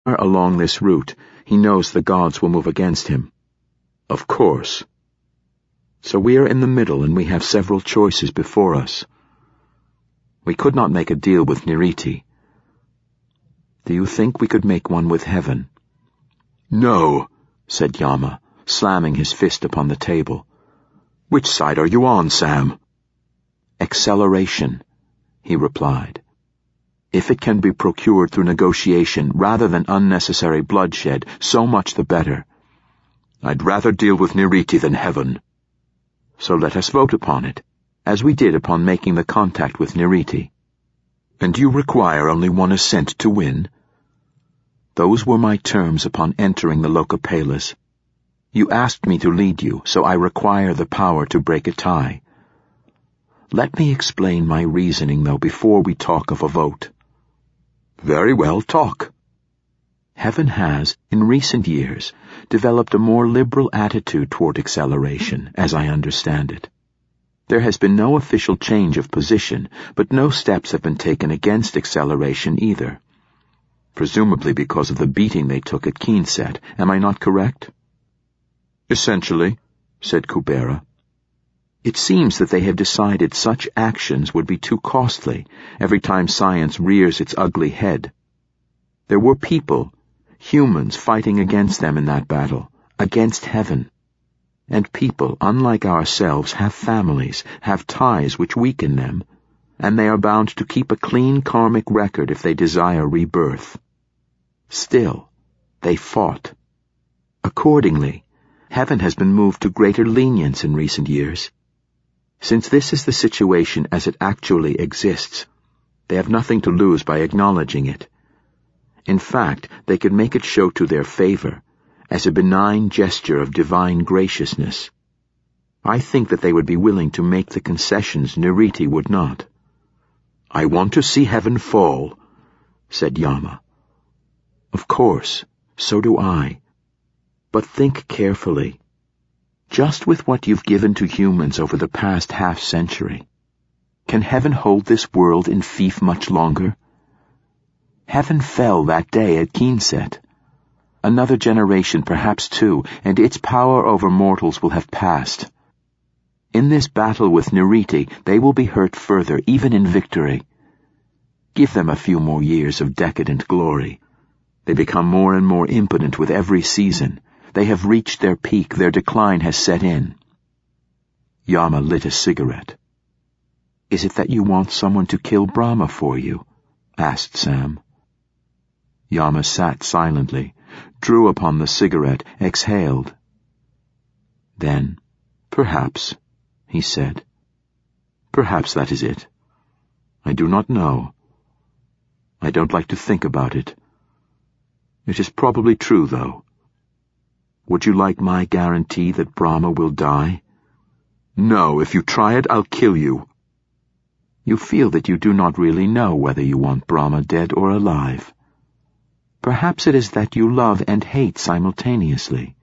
along this route, he knows the gods will move against him. Of course. So we are in the middle and we have several choices before us. We could not make a deal with Niriti. Do you think we could make one with heaven? No, said Yama, slamming his fist upon the table. Which side are you on, Sam? Acceleration, he replied. If it can be procured through negotiation rather than unnecessary bloodshed, so much the better. I'd rather deal with Niriti than heaven. So let us vote upon it, as we did upon making the contact with Niriti. And you require only one assent to win? Those were my terms upon entering the Locopalas. You asked me to lead you, so I require the power to break a tie. Let me explain my reasoning, though, before we talk of a vote. Very well, talk. Heaven has, in recent years, developed a more liberal attitude toward acceleration, as I understand it. There has been no official change of position, but no steps have been taken against acceleration either. Presumably because of the beating they took at Keenset, am I not correct? Essentially, said Kubera. It seems that they have decided such actions would be too costly every time science rears its ugly head. There were people, humans, fighting against them in that battle, against heaven. And people, unlike ourselves, have families, have ties which weaken them, and they are bound to keep a clean karmic record if they desire rebirth. Still, they fought. Accordingly, heaven has been moved to greater lenience in recent years. Since this is the situation as it actually exists, they have nothing to lose by acknowledging it. In fact, they could make it show to their favor, as a benign gesture of divine graciousness. I think that they would be willing to make the concessions Niriti would not. I want to see heaven fall, said Yama. Of course, so do I. But think carefully. Just with what you've given to humans over the past half-century, can heaven hold this world in fief much longer? Heaven fell that day at Keenset. Another generation, perhaps two, and its power over mortals will have passed. In this battle with Niriti, they will be hurt further, even in victory. Give them a few more years of decadent glory. They become more and more impotent with every season. They have reached their peak, their decline has set in. Yama lit a cigarette. Is it that you want someone to kill Brahma for you? Asked Sam. Yama sat silently, drew upon the cigarette, exhaled. Then, perhaps, he said. Perhaps that is it. I do not know. I don't like to think about it. It is probably true, though. Would you like my guarantee that Brahma will die? No, if you try it, I'll kill you. You feel that you do not really know whether you want Brahma dead or alive. Perhaps it is that you love and hate simultaneously.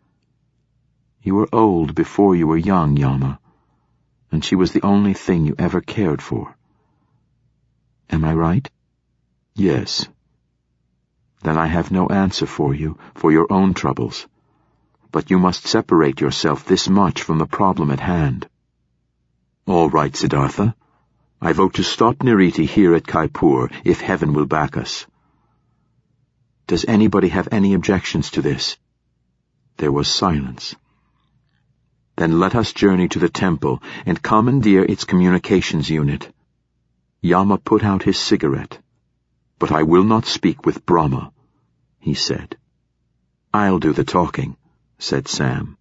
You were old before you were young, Yama, and she was the only thing you ever cared for. Am I right? Yes. Then I have no answer for you, for your own troubles. But you must separate yourself this much from the problem at hand. All right, Siddhartha. I vote to stop Niriti here at Kaipur if heaven will back us. Does anybody have any objections to this? There was silence. Then let us journey to the temple and commandeer its communications unit. Yama put out his cigarette. But I will not speak with Brahma, he said. I'll do the talking, said Sam.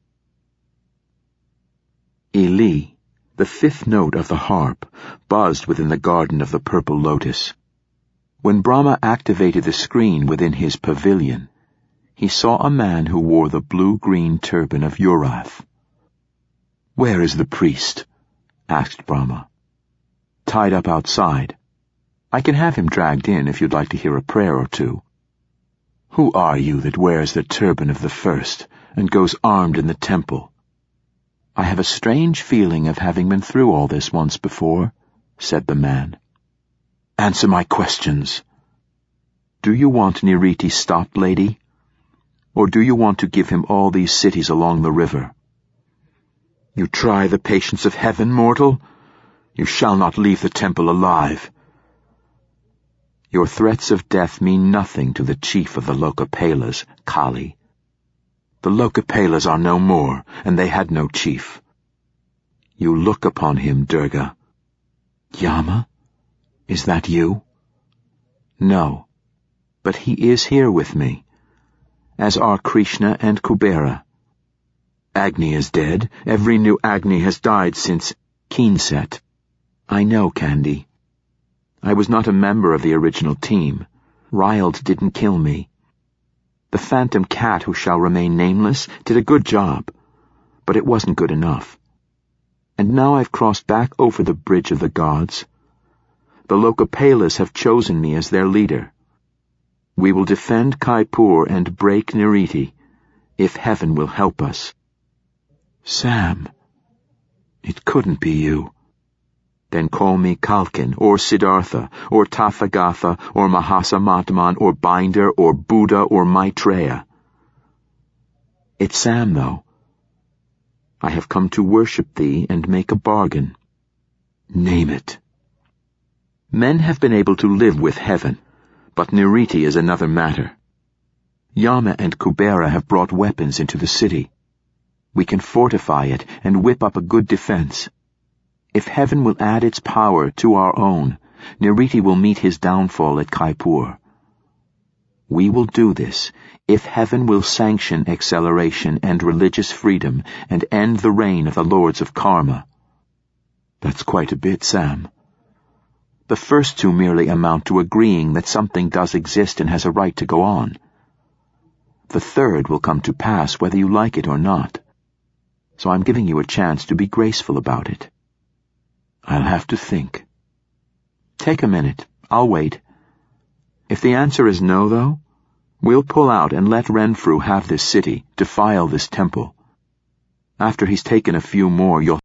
Eli, the fifth note of the harp, buzzed within the garden of the purple lotus. When Brahma activated the screen within his pavilion, he saw a man who wore the blue-green turban of Urath. Where is the priest? Asked Brahma. Tied up outside. I can have him dragged in if you'd like to hear a prayer or two. Who are you that wears the turban of the first and goes armed in the temple? I have a strange feeling of having been through all this once before, said the man. Answer my questions. Do you want Niriti stopped, lady? Or do you want to give him all these cities along the river? You try the patience of heaven, mortal? You shall not leave the temple alive. Your threats of death mean nothing to the chief of the Lokapalas, Kali. The Lokapalas are no more, and they had no chief. You look upon him, Durga. Yama? Is that you? No, but he is here with me, as are Krishna and Kubera. Agni is dead. Every new Agni has died since Keenset. I know, Candy. I was not a member of the original team. Rild didn't kill me. The phantom cat who shall remain nameless did a good job, but it wasn't good enough. And now I've crossed back over the bridge of the gods. The Lokapalas have chosen me as their leader. We will defend Kaipur and break Niriti, if heaven will help us. Sam, it couldn't be you. Then call me Kalkin, or Siddhartha, or Tathagata, or Mahasamatman, or Binder, or Buddha, or Maitreya. It's Sam, though. I have come to worship thee and make a bargain. Name it. Men have been able to live with heaven, but Niriti is another matter. Yama and Kubera have brought weapons into the city. We can fortify it and whip up a good defense. If heaven will add its power to our own, Niriti will meet his downfall at Kaipur. We will do this if heaven will sanction acceleration and religious freedom and end the reign of the lords of karma. That's quite a bit, Sam. The first two merely amount to agreeing that something does exist and has a right to go on. The third will come to pass whether you like it or not. So I'm giving you a chance to be graceful about it. I'll have to think. Take a minute. I'll wait. If the answer is no, though, we'll pull out and let Renfrew have this city, defile this temple. After he's taken a few more, you'll